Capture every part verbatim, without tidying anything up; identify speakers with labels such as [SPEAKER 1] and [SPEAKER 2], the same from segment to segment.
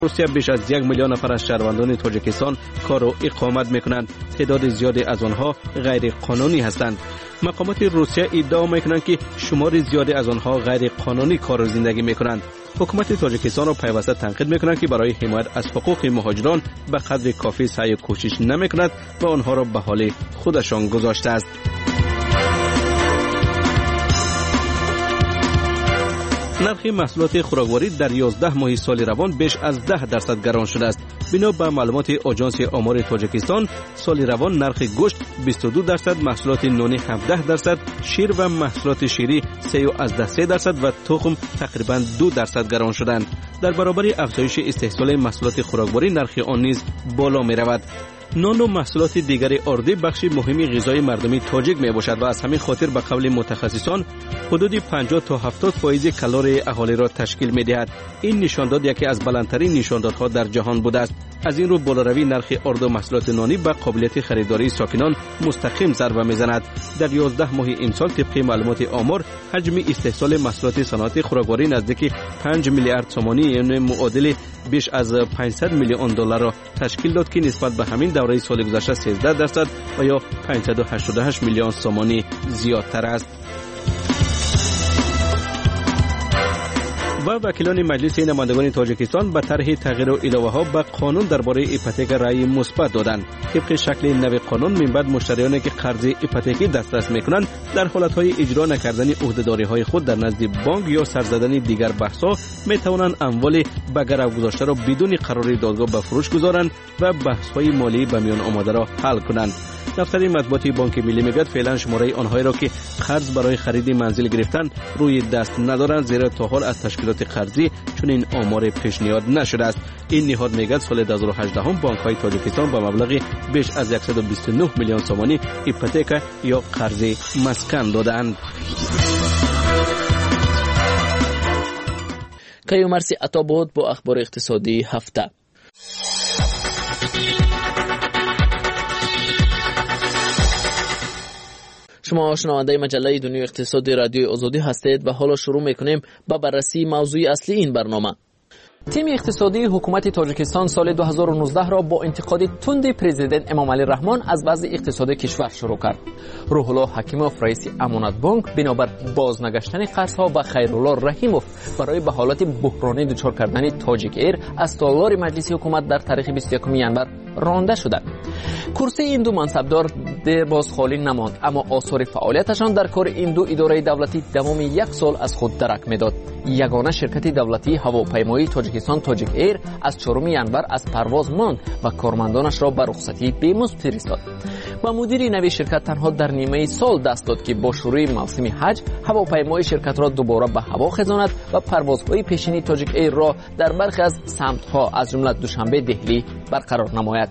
[SPEAKER 1] روسیه بیش از یک میلیون نفر از شهروندان تاجیکستان کار و اقامت میکنند. تعداد زیادی از آنها غیر قانونی هستند. مقامات روسیه ادعا میکنند که شمار زیادی از آنها غیر قانونی کار و زندگی میکنند. حکومت تاجیکستان را پیوسته تنقید میکنند که برای حمایت از حقوق مهاجران به قدر کافی سعی و کوشش نمیکند و آنها را به حال خودشان گذاشته است. نرخ محصولات خوراکواری در یازده ماه سال روان بیش از ده درصد گران شده است. بنا به معلومات آژانس آمار تاجیکستان، سال روان نرخ گوشت بیست و دو درصد، محصولات نانی هفده درصد، شیر و محصولات شیری سه درصد و تخم تقریبا دو درصد گران شدند. در برابر افزایش استحصال محصولات خوراکواری نرخ آن نیز بالا می رود. نان و محصولات دیگر اردی بخشی مهمی غذای مردمی تاجیک می باشد و از همین خاطر به قول متخصصان حدود پنجاه تا هفتاد فیصد کالری اهالی را تشکیل می دهد. این نشانداد یکی از بلندترین نشاندادها در جهان بوده است. از این رو بالاروی نرخ ارد و محصولات نانی به قابلیت خریداری ساکنان مستقیم ضربه میزند. در یازده ماه امسال طبق معلومات آمار حجم استحصال محصولات صنعت خوراکواری نزدیک پنج میلیارد سومانی یعنی معادل بیش از پانصد میلیون دلار را تشکیل داد که نسبت به همین دوره سال گذشته سیزده درصد و یا پانصد و هشتاد و هشت میلیون سومانی زیادتر است. و وکیلان مجلس نمایندگان تاجیکستان به طرح تغییر و علاوه ها به قانون درباره ایپوتک رأی مثبت دادند. طبق شکل نو قانون من بعد مشتریانی که قرض ایپوتکی دسترس میکنند در حالتهای اجرا نکردن عهده‌داری های خود در نزد بانک یا سر زدن دیگر بحث‌ها میتوانند اموال به گرو گذاشته را بدون قرار دادگاه به فروش گذارند و بحث‌های مالی به میان آمده را حل کنند. دفتر مطبوعاتی بانک ملی میگوید فعلا شماره آنهایی را که قرض برای خرید منزل گرفتن روی دست ندارند، زیرا تا حال از تشکیلات قرضی چون این آمار پیشنهاد نشده است. این نهاد میگوید سال دو هزار و هجده هم بانک های تاجیکستان با مبلغ بیش از صد و بیست و نه میلیون سومانی ایپوتک یا قرض مسکن دادند.
[SPEAKER 2] کیومرسی عطا بود با اخبار اقتصادی هفته. شما شنونده مجله دنیای اقتصادی رادیوی آزادی هستید و حالا شروع میکنیم با بررسی موضوع اصلی این برنامه. تیم اقتصادی حکومت تاجیکستان سال دو هزار و نوزده را با انتقاد تند پرزیدنت امام علی رحمان از وضع اقتصادی کشور شروع کرد. روح الله حکیموف رئیس امانت بانک بنابر بازنگشتن قرضها و خیرالله رحیموف برای به حالت بحرانی دچار کردن تاجیک ایر از تالار مجلس حکومت در تاریخ بیست و یکم ژانویه رانده شدند. کرسی این دو منصبدار در باز خالی نماند، اما آثار فعالیتشان در کار این دو اداره دولتی دوام یک سال از خود درک میداد. یگانه شرکت دولتی هواپیمایی تاجیکستان تاجیک ایر از چهارم ژانویه از پرواز ماند و کارمندانش را به رخصتی بی‌مزد فرستاد. و مدیر نوی شرکت تنها در نیمه سال دست داد که با شروع موسم حج هواپیمای شرکت را دوباره به هوا خزاند و پروازهای پیشینی تاجیک ایر را در برخی از سمت‌ها از جمله دوشنبه دهلی برقرار نماید.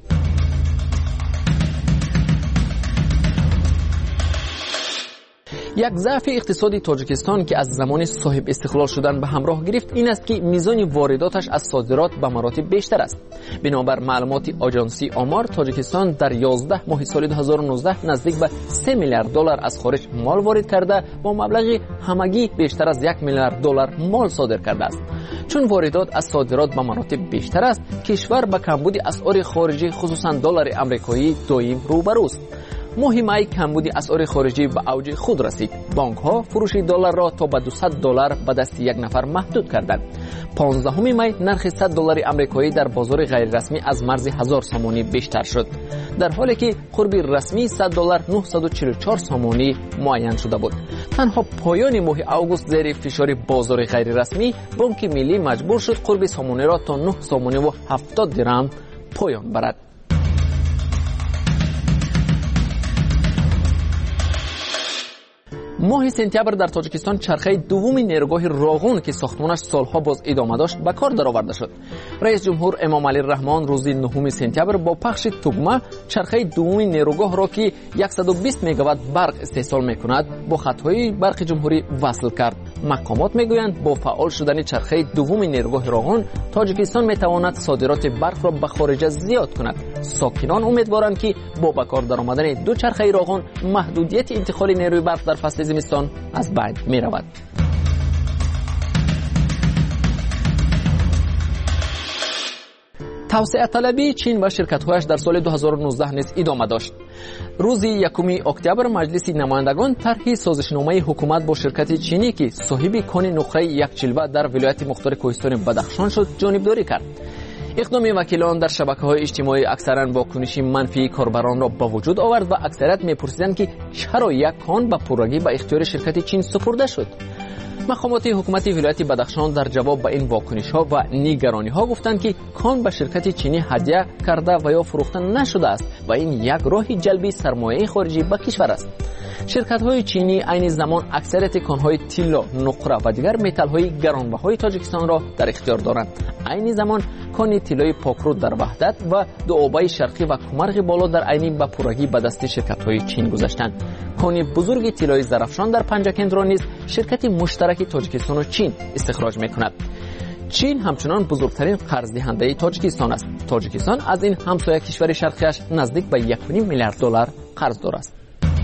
[SPEAKER 2] یک ضعف اقتصادی تاجیکستان که از زمان صاحب استقلال شدن به همراه گرفت این است که میزان وارداتش از صادرات به مراتب بیشتر است. بنابر معلومات آژانسی آمار تاجیکستان در یازده ماه سال دو هزار و نوزده نزدیک به سه میلیارد دلار از خارج مال وارد کرده با مبلغ همگی بیشتر از یک میلیارد دلار مال صادر کرده است. چون واردات از صادرات به مراتب بیشتر است، کشور به کمبود اسعار خارجی خصوصا دلار آمریکایی دائم روبروست. ماه می کمبود اسعار خارجی به اوج خود رسید. بانک ها فروش دلار را تا به دویست دلار به دست یک نفر محدود کردند. پانزدهم می نرخ صد دلار آمریکایی در بازار غیر رسمی از مرز هزار سومانی بیشتر شد، در حالی که قرب رسمی صد دلار نهصد و چهل و چهار سومانی معین شده بود. تنها پایان ماه آگوست زیر فشار بازار غیر رسمی بانک ملی مجبور شد قرب سومانی را تا نه سومانی و هفتاد درم پایان برد. ماه سپتامبر در تاجیکستان چرخه دوم نیروگاه راغون که ساختمانش سالها باز ادامه داشت به کار درآورده شد. رئیس جمهور امام علی رحمان روز نهم سپتامبر با پخش توگمه چرخه دوم نیروگاه را که صد و بیست مگاوات برق استحصال میکند با خطهای برق جمهوری وصل کرد. مقامات میگویند با فعال شدن چرخه دوم نیروگاه راغون تاجیکستان میتواند صادرات برق را به خارج زیاد کند. ساکنان امیدوارند که با به کار درآمدن دو چرخه راغون محدودیت انتقال نیروی برق در فصل زمستان از بین می رود. توسعه طلبی چین و شرکت‌هایش در سال دو هزار و نوزده نیز ادامه داشت. روز یکم اکتبر مجلس نمایندگان طرح سازشنامه حکومت با شرکت چینی که صاحب کان نقره یک جلوه در ولایت مختار کوهستان بدخشان شد جانبداری کرد. اقدام وکیلان در شبکه‌های اجتماعی اکثرا واکنش منفی کاربران را به وجود آورد و اکثریت می‌پرسیدند که چرا یک کان به پررگی به اختیار شرکت چین سپرده شد. مقامات حکومت ولایت بدخشان در جواب به این واکنش‌ها و نگرانی‌ها گفتند که کان به شرکت چینی هدیه کرده و یا فروخته نشده است و این یک راه جلب سرمایه خارجی به کشور است. شرکت‌های چینی عین زمان اکثریت کان‌های طلا، نقره و دیگر متال‌های گرانبهای تاجیکستان را در اختیار دارند. عین زمان کان طلای پاکرود در وحدت و دوآبای شرقی و کمرغ بالا در عین به پررگی به دست شرکت‌های چین گذاشتند. کان بزرگ طلای زرافشان در پنجکند را نیز شرکت مشترک تاجیکستان و چین استخراج می‌کند. چین همچنان بزرگترین قرض دهنده تاجیکستان است. تاجیکستان از این همسایه کشور شرقیش نزدیک به یک و نیم میلیارد دلار قرض دارد است.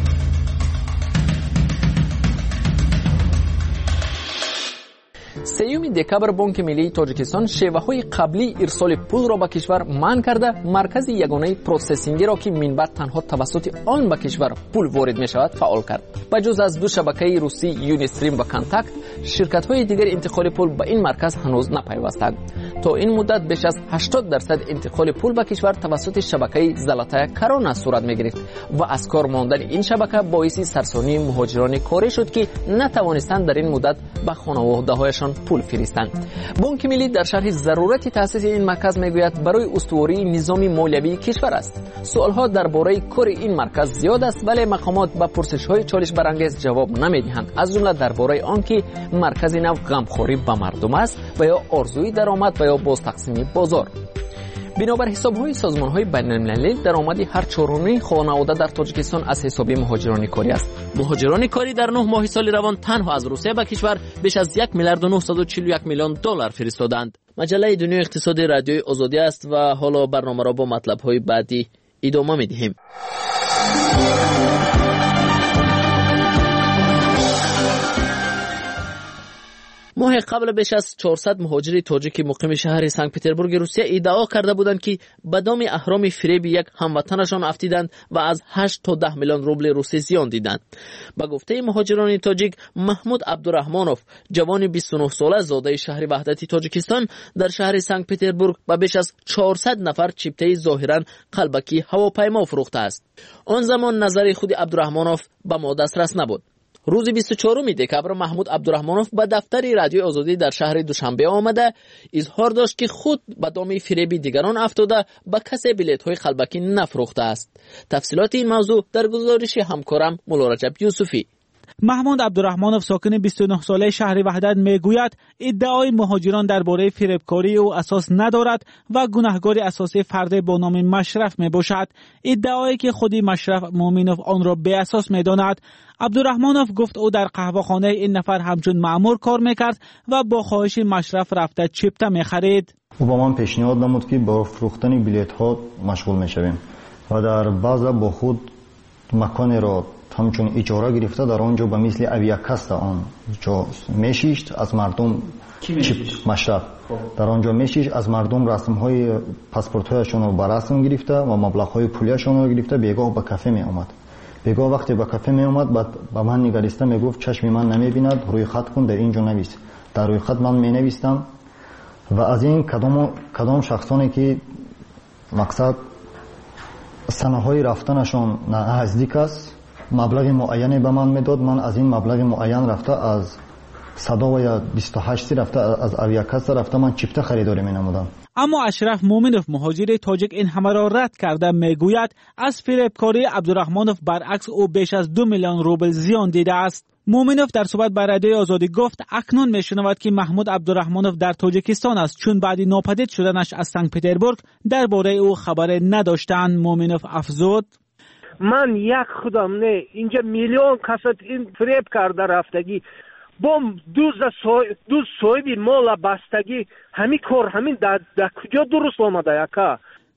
[SPEAKER 2] سیوم دکبر بانک ملی تاجیکستان شیوه‌های قبلی ارسال پول را به کشور منع کرده مرکز یگانه پروسسینگی را که منبع تنها توسط آن به کشور پول وارد می‌شود فعال کرد. بجز از دو شبکه روسی یونیستریم و کانتاکت، شرکت‌های دیگر انتقال پول به این مرکز هنوز نپیوستند. تا این مدت بیش از هشتاد درصد انتقال پول به کشور توسط شبکه زلاتای کرانا صورت می‌گرفت و از کار ماندن این شبکه باعث سرسانی مهاجران کاری شد که نتوانستند در این مدت به خانواده‌هایشان پول فرستند. بانک ملی در شرح ضرورت تأسیس این مرکز میگوید برای استواری نظام مالیوی کشور است. سوالها درباره کار این مرکز زیاد است ولی مقامات به پرسش‌های چالش برانگیز جواب نمیدهند. از جمله درباره آنکه مرکز نو غمخواری به مردم است و یا آرزوی درآمد و یا باز تقسیم بازار. بنابر حساب‌های سازمان‌های بین‌المللی درآمد هر چهارمی خانواده در تاجیکستان از حساب مهاجران کاری است. مهاجران کاری در نه ماه سال روان تنها از روسیه به کشور بیش از یک میلیارد و نهصد و چهل و یک میلیون دلار فرستادند. مجله دنیای اقتصادی رادیوی آزادی است و حالا برنامه را با مطلب‌های بعدی ادامه می‌دهیم. ماه قبل بیش از چهارصد مهاجر تاجیک مقیم شهر سنت پترزبورگ روسیه ادعا کرده بودند که به دام اهرام فریب یک هموطنشان افتیدند و از هشت تا ده میلیون روبل روسی زیان دیدند. به گفته مهاجران تاجیک، محمود عبدالرحمانوف جوان بیست و نه ساله زاده شهر وحدت تاجیکستان در شهر سنت پترزبورگ به بیش از چهارصد نفر چیپته ظاهرا قلبکی هواپیما فروخته است. آن زمان نظر خود عبدالرحمانوف به ما دسترس نبود. روز بیست و چهارم دکبر محمود عبدالرحمانوف به دفتر رادیوی آزادی در شهر دوشنبه آمده اظهار داشت که خود به دام فریب دیگران افتاده به کسی بلیط‌های قلبکی نفروخته است. تفصیلات این موضوع در گزارش همکارم مولا رجب یوسفی.
[SPEAKER 3] محمود عبدالرحمانوف ساکن بیست و نه ساله شهر وحدت میگوید ادعای مهاجران درباره فریبکاری او اساس ندارد و گناهکار اساسی فرد با نام مشرف میباشد. ادعایی که خودی مشرف مومنوف آن را به اساس میداند. عبدالرحمانوف گفت او در قهوه‌خانه این نفر همچون مأمور کار میکرد و با خواهش مشرف رفته چیپته میخرید.
[SPEAKER 4] او با من پیشنهاد نمود که با فروختن بلیط ها مشغول میشویم و در بعضا با خود مکان را همچون اجاره گرفته در آنجا به مثل اویاکاست آن جا میشیشت از مردم چیپ مشرف در آنجا میشیشت از مردم رسم های پاسپورت هایشون رو به رسم گرفته و مبلغ های پولیشون رو گرفته بیگاه به کافه می اومد. بیگاه وقتی به کافه می اومد بعد به من نگریسته میگفت چشم من نمیبیند روی خط کن در اینجا نویس. در روی خط من می نویستم و از این کدام کدام شخصانی که مقصد سنه های رفتنشون نزدیک است مبلغ معینی به من میداد. من از این مبلغ معین رفته از صدا و یا بیست و هشت رفته از اویاکاست رفته من چیپته خریداری می نمودم.
[SPEAKER 3] اما اشرف مومنوف مهاجر تاجیک این همه را رد کرده میگوید از فریبکاری عبدالرحمانوف برعکس او بیش از دو میلیون روبل زیان دیده است. مومنوف در صحبت با رادیوی آزادی گفت اکنون میشنود که محمود عبدالرحمانوف در تاجیکستان است چون بعد ناپدید شدنش از سنت پترزبورگ درباره او خبر نداشتند. مومنوف افزود
[SPEAKER 5] من یک خودم نه اینجا میلیون کسات این فریب کرده رفتگی بوم دوز سوی دوز سوی مال بستگی همین کار همین در کجا درست آمده یکا.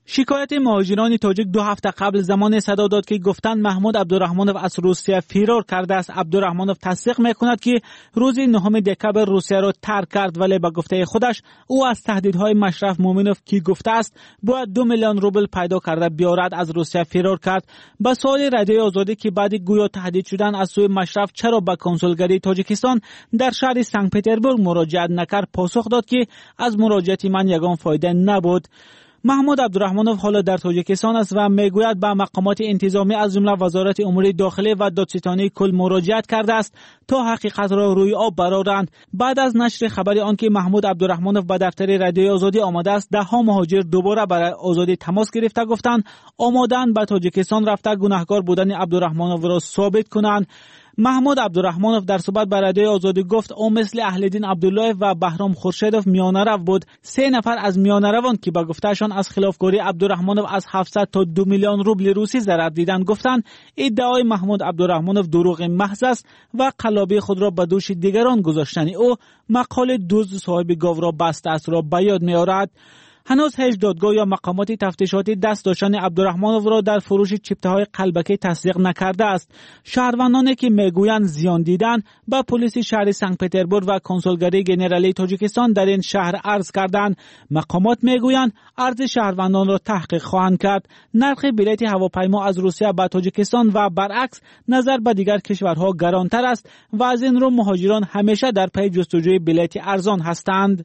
[SPEAKER 3] شکایت مهاجران تاجیک دو هفته قبل زمان صدا داد که گفتند محمود عبدالرحمانوف از روسیه فرار کرده است. عبدالرحمانوف تصدیق میکند که روز نهم دکبر روسیه را ترک کرد، ولی به گفته خودش او از تهدیدهای مشرف مومنوف که گفته است باید دو میلیون روبل پیدا کرده بیارد از روسیه فرار کرد. به سوال رادیوی آزادی که بعد گویا تهدید شدن از سوی مشرف چرا به کنسولگری تاجیکستان در شهر سنت پترزبورگ مراجعت نکرد، پاسخ داد که از مراجعت من یگان فایده نبود. محمود عبدالرحمانوف حالا در تاجیکستان است و میگوید به مقامات انتظامی از جمله وزارت امور داخلی و دادستانی کل مراجعت کرده است تا حقیقت را روی آب برآورند. بعد از نشر خبر آنکه محمود عبدالرحمانوف به دفتر رادیوی آزادی آمده است، ده ها مهاجر دوباره برای آزادی تماس گرفته گفتند آماده‌اند به تاجیکستان رفته گناهکار بودن عبدالرحمانوف را ثابت کنند. محمود عبدالرحمانوف در صحبت با رادیوی آزادی گفت او مثل اهل‌دین عبدالله و بهرام خورشیدوف میانه‌رو بود. سه نفر از میانه‌روان که به گفتهشان از خلافکاری عبدالرحمانوف از هفتصد تا دو میلیون روبل روسی ضرر دیدند گفتند ادعای محمود عبدالرحمانوف دروغ محض است و قلابی خود را به دوش دیگران گذاشتن او مقال دزد صاحب گاو را بسته است را به یاد می‌آورد. هنوز هیچ دادگاه یا مقامات تفتیشاتی دست داشتن عبدالرحمانوف را در فروش چپته‌های قلبکی تصدیق نکرده است. شهروندانی که میگویند زیان دیدن به پلیس شهر سنت پترزبورگ و کنسولگری گنرالی تاجیکستان در این شهر عرض کردند. مقامات میگویند عرض شهروندان را تحقیق خواهند کرد. نرخ بلیط هواپیما از روسیه به تاجیکستان و برعکس نظر به دیگر کشورها گرانتر است و از این رو مهاجران همیشه در پی جستجوی بلیط ارزان هستند.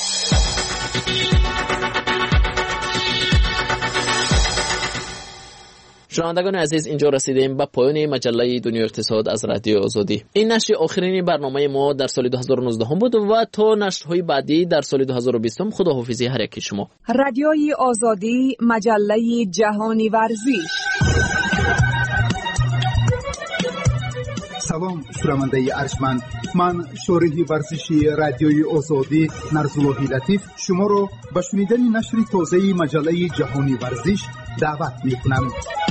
[SPEAKER 2] شنوندگان عزیز، اینجا رسیدیم به پایان مجله دنیا اقتصاد از رادیو آزادی. این نشر آخرین برنامه ما در سال دو هزار و نوزده هم بود و تا نشرهای بعدی در سال دو هزار و بیست هم خداحافظی هر یکی شما.
[SPEAKER 6] رادیوی آزادی، مجله جهانی ورزش.
[SPEAKER 7] سلام شنونده ارجمند، من شارح ورزشی رادیوی آزادی نرزاللهی لطیف شما را به شنیدن نشر تازه مجله جهانی ورزش دعوت می‌کنم.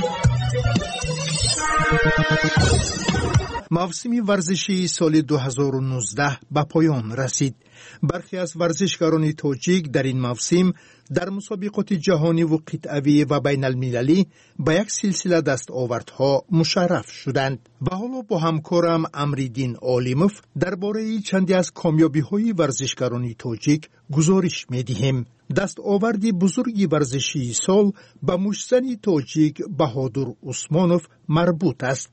[SPEAKER 7] موسم ورزشی سال دو هزار و نوزده به پایان رسید. برخی از ورزشکاران تاجیک در این موسم در مسابقات جهانی و قطعه‌ای و بین المللی به یک سلسله دستاوردها مشرف شدند. و حالا با همکارم امریدین عالموف درباره چندی از کامیابی‌های ورزشکاران تاجیک گزارش می‌دهیم. دستاورد بزرگی ورزشی سال به مشتزن تاجیک بهادر عثمانوف مربوط است.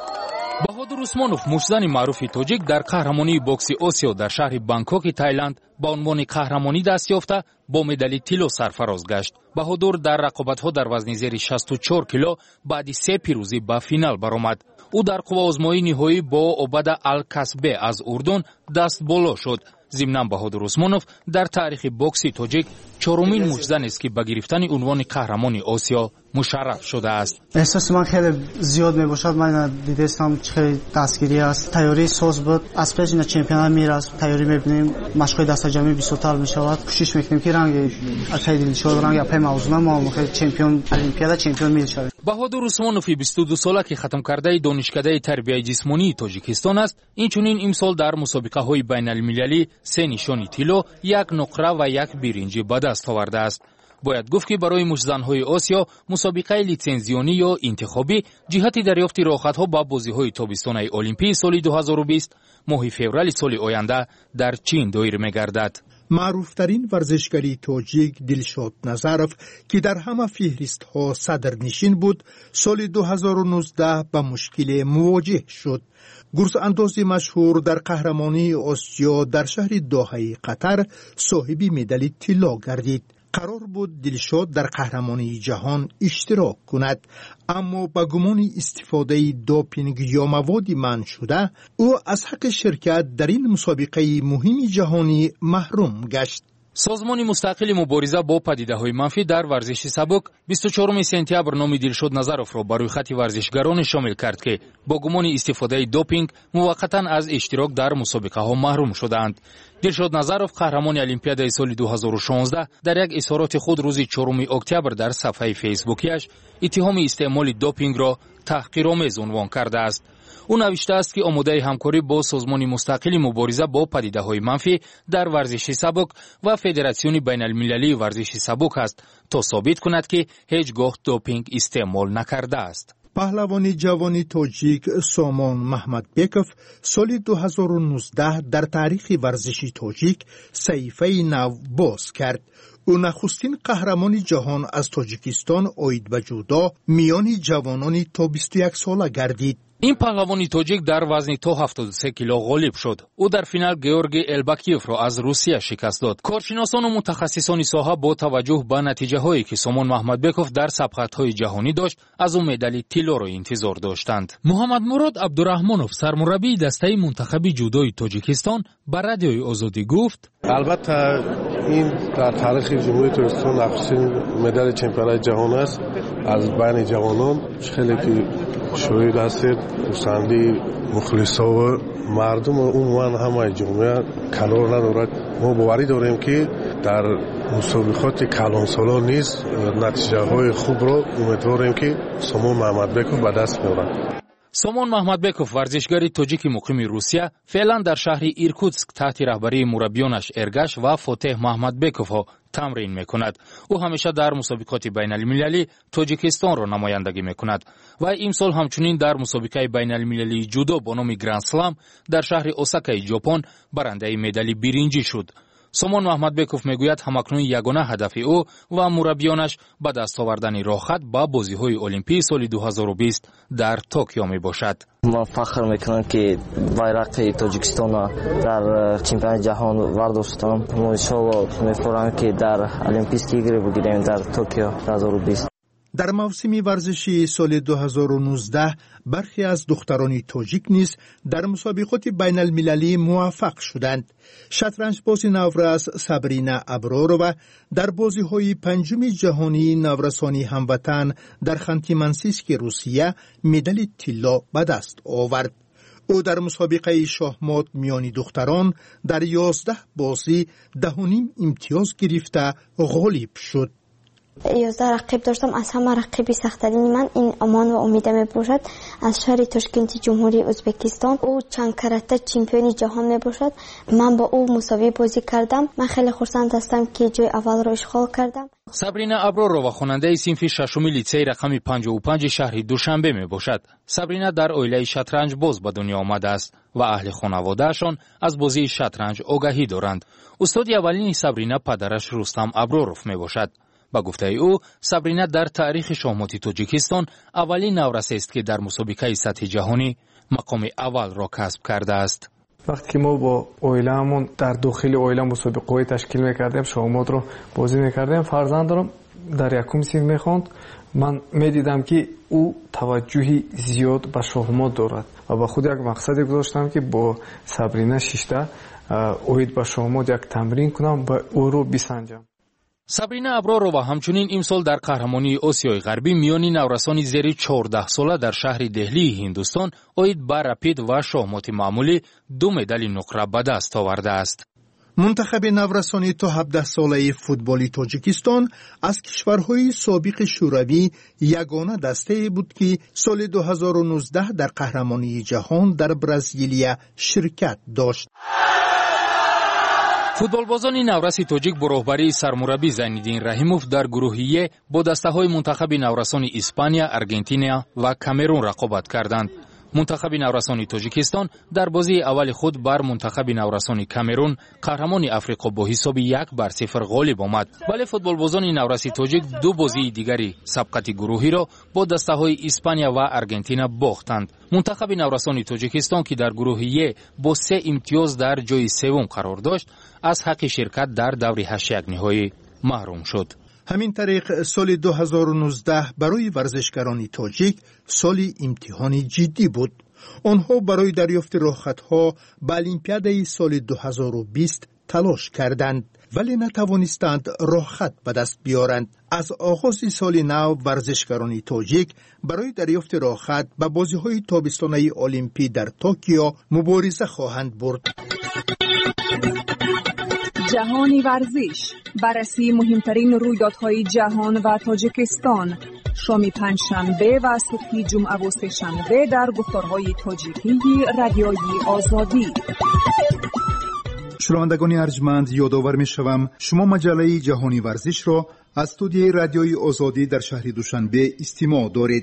[SPEAKER 8] بهادر عثمانوف مشتزن معروف تاجیک در قهرمانی بوکس آسیا در شهر بانکوک تایلند با عنوان قهرمانی دست یافته با مدال طلا سرفراز گشت. بهادر در رقابت‌ها در وزن زیر شصت و چهار کیلو بعد سه پیروزی به فینال برآمد. او در قوه‌آزمایی نهایی با عبد الکسبه از اردن دست بالا شد. ضمناً بهادر عثمانوف در تاریخ بوکس تاجیک چهارمین مشتزن است که به گرفتن عنوان قهرمان آسیا مشرف شده است.
[SPEAKER 9] احساس من خیلی زیاد میباشد. من دیدستم خیلی دستگیری است. تیاری ساز بود. از پیش این چمپیونات میرست. تیاری میبینیم مشقای دست جمعی بیشتر میشود. کوشش میکنیم که رنگ اکیدی دلشاد رنگ اپای موضوع ما خیلی چمپیون المپیاد چمپیون میشویم.
[SPEAKER 8] بهادر عثمانوف بیست و دو ساله که ختم کرده دانشکده تربیت جسمانی تاجیکستان است. اینچنین امسال در مسابقه های بین المللی سه نشانی طلا، یک نقره و یک برنج به دست آورده است. باید گفت که برای مشتزن‌های آسیا مسابقه لیتنزیونی یا انتخابی جهت دریافت راحت‌ها با بازی‌های تابستانی المپیک سال دو هزار و بیست ماه فوریه سال آینده در چین دایر می‌گردد.
[SPEAKER 7] معروفترین ورزشکاری تاجیک دلشاد نظرف که در همه فهرست‌ها صدرنشین بود، سال دو هزار و نوزده با مشکل مواجه شد. گرز انداز مشهور در قهرمانی آسیا در شهر دوحه قطر صاحب مدال طلا گردید. قرار بود دلشاد در قهرمانی جهان اشتراک کند، اما با گمان استفاده دوپینگ یا مواد منع شده او از حق شرکت در این مسابقه مهم جهانی محروم گشت.
[SPEAKER 8] سازمان مستقل مبارزه با پدیده‌های منفی در ورزش سبک بیست و چهارم سپتامبر نام دلشاد نظرف را بر روی خط ورزشگران شامل کرد که با گمان استفاده دوپینگ موقتا از اشتراک در مسابقه ها محروم شدند. دلشاد نظرف قهرمان المپیاد سال دو هزار و شانزده در یک اظهارات خود روز چهارم اکتبر در صفحه فیسبوکیش اتهام استعمال دوپینگ را تحقیرآمیز عنوان کرده است. او نوشته است که آماده همکاری با سازمان مستقل مبارزه با پدیده‌های منفی در ورزش سبک و فدراسیون بین‌المللی ورزش سبک است تا ثابت کند که هیچگاه دوپینگ استعمال نکرده است.
[SPEAKER 7] پهلوانی جوانی تاجیک سامان محمدبکov سال دو هزار و نوزده در تاریخ ورزشی تاجیک صحیفه نو باز کرد. او نخستین قهرمان جهان از تاجیکستان آید به جودو میان جوانان تا بیست و یک ساله گردید.
[SPEAKER 8] این پهلوانی تاجیک در وزن تا هفتاد و سه کیلو غالب شد. او در فینال گیورگی الباکیف را از روسیه شکست داد. کارشناسان و متخصصان ساحه با توجه به نتیجه هایی که سامان محمدبکov در سبقت‌های جهانی داشت، از او مدال طلا را انتظار داشتند. محمد مراد عبدالرحمانوف سرمربی دسته منتخب جودوی تاجیکستان به رادیوی آزادی گفت:
[SPEAKER 10] البته این در تاریخ جمهوری تاجیکستان نخستین مدال چمپیونات جهان است از بین جوانان. خیلی که شاید هستید دوستاندی مخلصا و مردم عموما همه جامعه کنار ندارد. ما باوری داریم که در مسابقات کلانسالا نیز نتیجه های خوب را امیدواریم که سامان محمدبکov به دست میارد.
[SPEAKER 8] سامان محمدبکov ورزشگری تاجیک مقیم روسیه فعلا در شهر ایرکوتسک تحت رهبری مربیانش ارگش و فاتح محمدبکov ها تمرین میکند. او همیشه در مسابقات بین المللی تاجیکستان را نمایندگی میکند و امسال همچنین در مسابقه بین المللی جودو با نام گرند سلام در شهر اوساکای ژاپن برنده مدال برنجی شد. سامان محمدبکov میگوید همکنون یگانه هدف او و مربیانش به دست آوردن راهخط به بازی‌های المپیک سال دو هزار و بیست در توکیو میباشد.
[SPEAKER 11] ما فخر میکنم که بایرق تاجیکستان در چمپیونات جهان ورداشتم. ما انشالله می‌فرماییم که در المپیک ایگری بگیریم در توکیو دو هزار و بیست.
[SPEAKER 7] در موسم ورزشی سال دو هزار و نوزده برخی از دختران تاجیک نیز در مسابقات بین المللی موفق شدند. شطرنج باز نورس سابرینا ابرارova در بازی های پنجم جهانی نورسانی هموطن در خانتی منسیسک روسیه مدال طلا به دست آورد. او در مسابقه شاهمات میان دختران در یازده بازی ده و نیم امتیاز گرفته غالب شد.
[SPEAKER 12] یازده رقیب داشتم. از همه رقیبی سخت‌ترین من این امان و امیده می باشد از شهر تاشکند جمهوری ازبکستان. او چند کرته چمپیون جهان می باشد. من با او مساوی بازی کردم. من خیلی خرسند هستم که جای اول را اشغال کردم.
[SPEAKER 8] سابرینا ابرارova خواننده صنف ششم لیسه رقم پنجاه و پنج شهر دوشنبه می باشد. سابرینا در عائله شطرنج باز به دنیا آمده است و اهل خانواده‌شان از بازی شطرنج آگاهی دارند. استاد اولین سابرینا پدرش رستم ابراروف می باشد. با گفته او سابرینا در تاریخ شاهمات تاجیکستان اولین نورس است که در مسابقه سطح جهانی مقام اول را کسب کرده است.
[SPEAKER 13] وقتی که ما با اویلمون در داخل اویل مسابقه تشکیل میکردیم، شاهمات رو بازی میکردیم، فرزندم در یکم سین میخوند. من میدیدم که او توجهی زیاد به شاهمات دارد و با خود یک مقصدی گذاشتم که با سابرینا شیشته اوید به شاهمات یک تمرین کنم و او رو بسنجم.
[SPEAKER 8] سابرینا ابرارova همچنین امسال در قهرمانی آسیای غربی میان نورسان زیر چهارده ساله در شهر دهلی هندوستان آید به رپید و شاهمات معمولی دو مدال نقره به دست آورده است.
[SPEAKER 7] منتخب نورسانی تا هفده ساله فوتبالی تاجیکستان از کشورهای سابق شوروی یگانه دسته بود که سال دو هزار و نوزده در قهرمانی جهان در برزیلیا شرکت داشت.
[SPEAKER 8] فوتبالبازان نورس تاجیک با راهبری سرمربی زینالدین رحیموف در گروهیه با دسته‌های منتخب نورسان اسپانیا، آرژانتین و کامرون رقابت کردند. منتخب نورسان تاجیکستان در بازی اول خود بر منتخب نورسان کامرون قهرمان افریقا با حساب یک بر صفر غالب آمد. ولی فوتبالبازان نورس تاجیک دو بازی دیگری سبقت گروهی را با دسته‌های اسپانیا و آرژانتین باختند. منتخب نورسان تاجیکستان که در گروهیه با سه امتیاز در جای سوم قرار داشت، از حق شرکت در دور هشت یک نهایی محروم شد.
[SPEAKER 7] همین طریق سال دو هزار و نوزده برای ورزشکاران تاجیک سالی امتحانی جدی بود. آنها برای دریافت راهخطها به المپیاد سال دو هزار و بیست تلاش کردند ولی نتوانستند راهخط به دست بیارند. از آغاز سال نو ورزشکاران تاجیک برای دریافت راهخط به بازی‌های تابستانه المپیک در توکیو مبارزه خواهند برد.
[SPEAKER 6] جهانی ورزش، بررسی مهمترین رویدادهای جهان و تاجیکستان، شام پنجشنبه و صبح جمعه و سه‌شنبه در گفتارهای تاجیکی رادیوی آزادی.
[SPEAKER 7] شنوندگان ارجمند، یادآور می‌شوم شما مجله جهانی ورزش را از استودیوی رادیوی آزادی در شهر دوشنبه استماع دارید.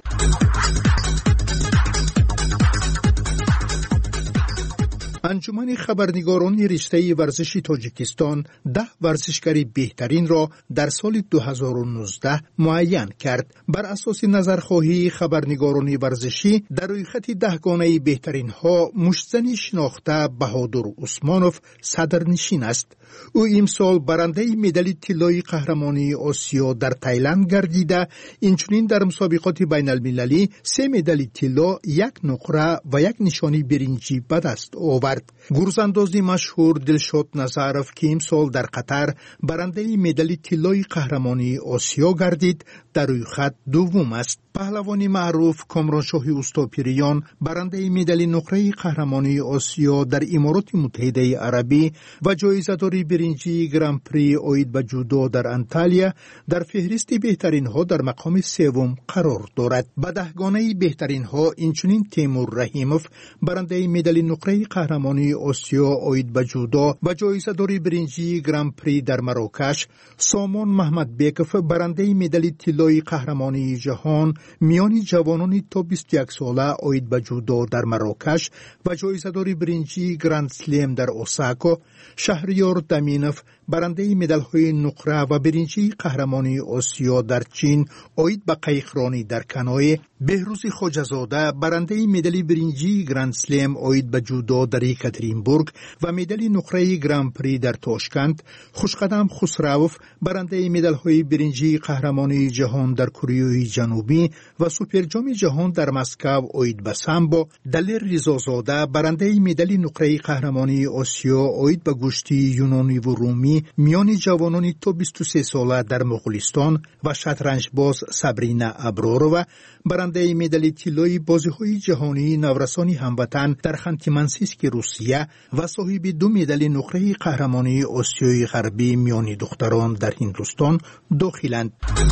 [SPEAKER 7] انجمن خبرنگاران رشته ورزشی تاجیکستان ده ورزشکاری بهترین را در سال دو هزار و نوزده معین کرد. بر اساس نظرخواهی خبرنگاران ورزشی در روی خط دهگانه بهترین ها مشتزنی شناخته بهادر عثمانوف صدرنشین است. او امسال برنده مدال طلای قهرمانی آسیا در تایلند گردیده، اینچنین در مسابقات بین المللی سه مدال طلا، یک نقره و یک نشانی برنجی به دست آورد. گرزانداز مشهور دلشاد نظرف که امسال در قطر برنده مدال طلای قهرمانی آسیا گردید، در روی خط دوم است. پهلوانی معروف کامرانشاه اوستاپیریان برنده مدال نقره قهرمانی آسیا در امارات متحده عربی و جایزه‌دار برنجی گران پری اوید به جودو در انتالیا در فهرست بهترین ها در مقام سوم قرار دارد. به دهگانه بهترین ها اینچنین تیمور رحیموف برنده مدال نقره قهرمانی آسیا اوید به جودو و جایزه‌دار برنجی گران پری در مراکش، سامان محمد بیکف برنده مدال طلای قهرمانی جهان میان جوانان تا بیست و یک ساله اوید به جودو در مراکش و جایزه‌دار برنجی گراند سلم در اوساکا، شهریار دمینوف برنده مدال‌های نقره و برنجی قهرمانی آسیا در چین اوید به قایقرانی در کنوی، بهروز خواجه‌زاده برنده مدال برنجی گراند سلم اوید به جودو در یکاترینبورگ و مدال نقره گران پری در تاشکند، خوشقدم خسروف برنده مدال‌های برنجی قهرمانی جهان در کره جنوبی و سوپر جام جهان در مسکو اوید به سامبو، دلیر رضازاده برنده مدال نقره قهرمانی آسیا اوید به گشتی یونانی و رومی میان جوانان تا بیست و سه ساله در مغولستان و شطرنج باز صبرینا ابرارova برنده مدال طلای بازی‌های جهانی نورسانی هموطن در خانتی-مانسیسک روسیه و صاحب دو مدال نقره قهرمانی آسیای غربی میان دختران در هندوستان داخلند.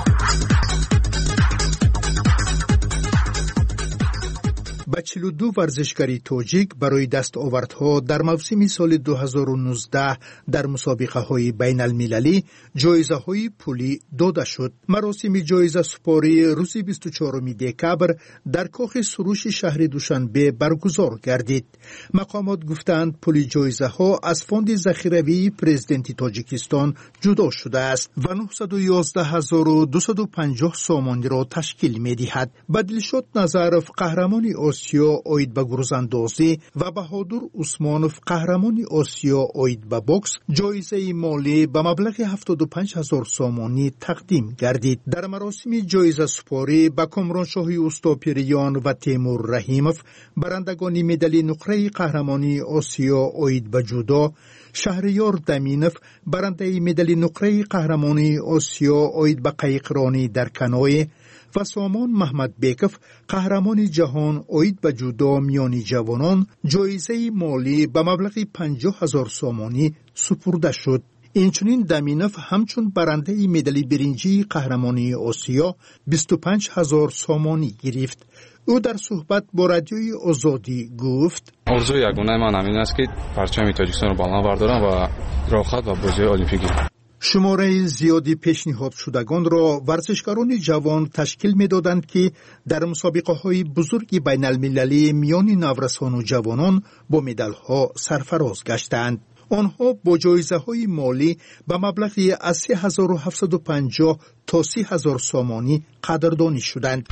[SPEAKER 7] با چهل و دو ورزشکاری تاجیک برای دستاوردها در موسم سال دو هزار و نوزده در مسابقه های بین المللی جایزه های پولی داده شد. مراسم جایزه سپاری روز بیست و چهارم دکبر در کاخ سروش شهر دوشنبه برگزار گردید. مقامات گفتند پول جایزه ها از فاند ذخیروی پرزیدنت تاجیکستان جدا شده است و نهصد و یازده هزار و دویست و پنجاه سامانی را تشکیل می دهد. بدلشاد نظرف قهرمانی آسیا اوید به گرزاندازی و بهادر عثمانوف قهرمانی آسیا اوید به بوکس جایزه مالی به مبلغ هفتاد و پنج هزار سامانی تقدیم گردید. در مراسم جایزه سپاری به کامرانشاه اوستاپیریان و تیمور رحیموف برندگان مدال نقره قهرمانی آسیا اوید به جودو، شهریار دمینوف برنده مدال نقره قهرمانی آسیا اوید به قایقرانی در کنوی و سامان محمد بیکف قهرمان جهان اوید به جودو میانی جوانان جایزه مالی به مبلغ پنجاه هزار سامانی سپرده شد. اینچنین دمینوف همچون برنده مدال برنجی قهرمانی آسیا بیست و پنج هزار سامانی گرفت. او در صحبت با رادیوی آزادی گفت:
[SPEAKER 14] آرزوی یگانه من همین است که پرچم تاجیکستان را بالا بردارم و راحت و بازی المپیکی.
[SPEAKER 7] شماره زیادی پیشنهاد شدگان را ورزشکاران جوان تشکیل می‌دادند که در مسابقه‌های بزرگ بین المللی میان نورسان و جوانان با مدال‌ها سرفراز گشتند. آنها با جایزه‌های مالی به مبلغی از سه هزار و هفتصد و پنجاه تا سی هزار سامانی قدردانی شدند.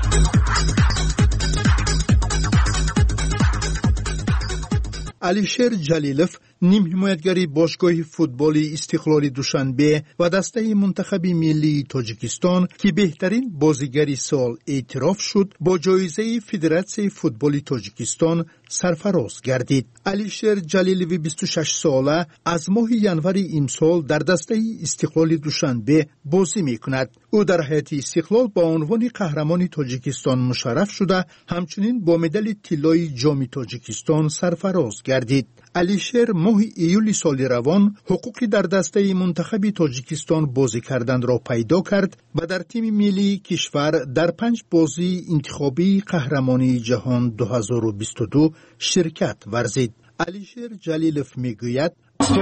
[SPEAKER 7] علیشیر جلیلوف نیم حمایتگری باشگاه فوتبال استقلال دوشنبه و دسته منتخب ملی تاجیکستان که بهترین بازیگری سال اعتراف شد با جایزه فدراسیون فوتبال تاجیکستان سرفراز گردید. علیشیر جلیلوی بیست و شش ساله از ماه ینور امسال در دسته استقلال دوشنبه بازی میکند. او در هیئت استقلال با عنوان قهرمان تاجیکستان مشرف شده، همچنین با مدال طلای جام تاجیکستان سرفراز گردید. علیشیر ماه ایول سال روان حقوقی در دسته منتخب تاجیکستان بازی کردن را پیدا کرد و در تیم ملی کشور در پنج بازی انتخابی قهرمانی جهان دو هزار و بیست و دو شرکت ورزید. علیشیر جلیلوف میگوید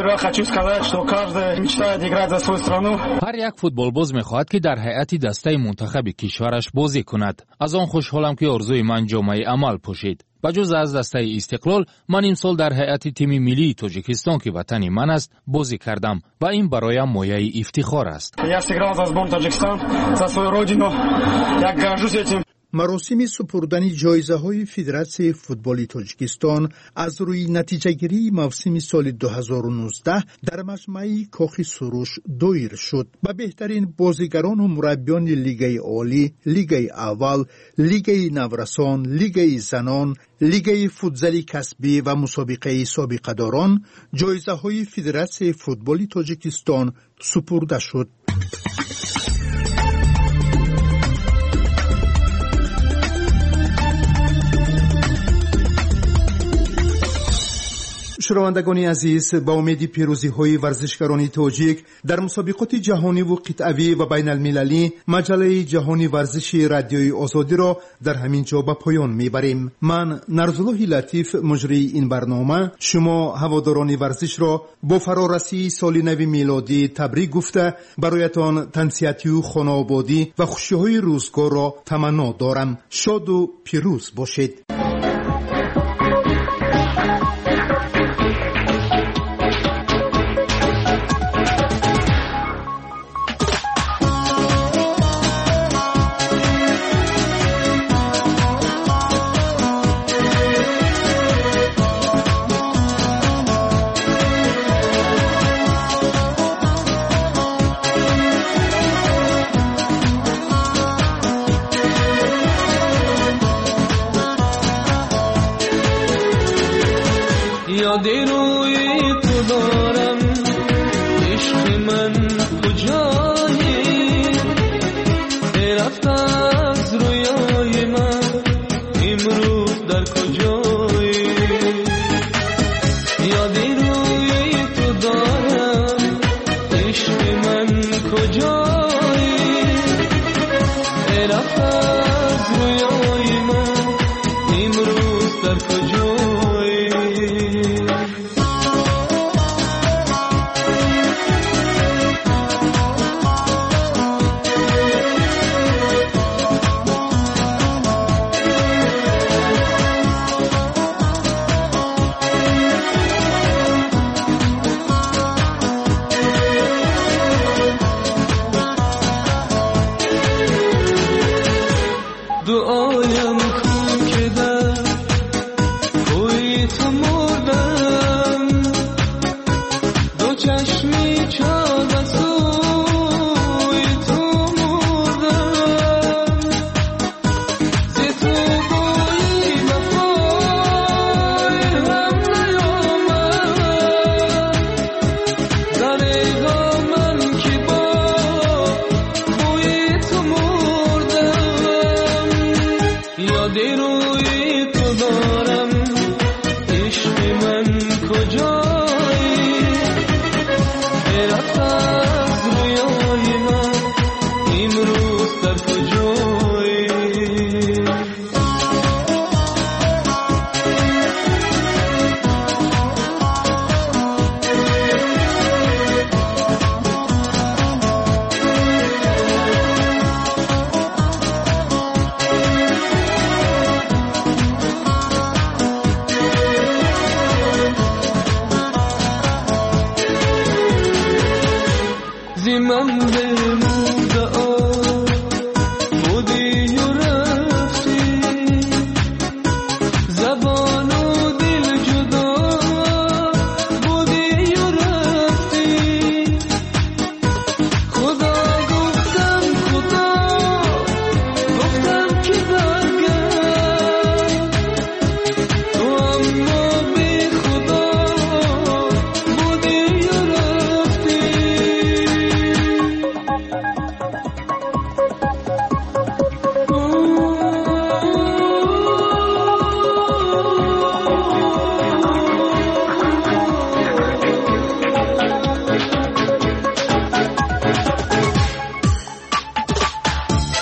[SPEAKER 8] هر یک فوتبالباز میخواهد که در هیئت دسته منتخب کشورش بازی کند. از آن خوشحالم که آرزوی من جامعه عمل پوشید. بجز از دسته استقلال من امسال در هیئت تیم ملی تاجیکستان که وطن من است بازی کردم و این برایم مایه افتخار است.
[SPEAKER 7] مراسم سپردن جایزه های فدراسیون فوتبال تاجیکستان از روی نتیجه گیری موسم سال دو هزار و نوزده در مجمع کاخ سروش دایر شد. به بهترین بازیگران و مربیان لیگ عالی، لیگ اول، لیگ نورسان، لیگ زنان، لیگ فوتزال کسبی و مسابقه سابقه داران جایزه های فدراسیون فوتبال تاجیکستان سپرده شد. شنوندگان عزیز، با امید پیروزی های ورزشکاران تاجیک در مسابقات جهانی و قطعی و بین المللی، مجله جهانی ورزش رادیوی آزادی را در همین جا به پایان میبریم. من نرزالله لطیف مجری این برنامه شما هواداران ورزش را با فرارسی سال نو میلادی تبریک گفته برایتان تنسیتی و خانه‌آبادی و خوشی‌های روزگار را تمنا دارم. شاد و پیروز باشید.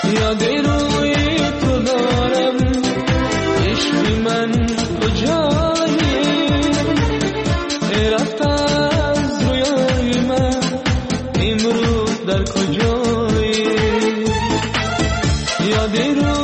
[SPEAKER 15] یاد روی تو دارم عشق من کجایی رفت از رویای من امروز در کجایی یاد روی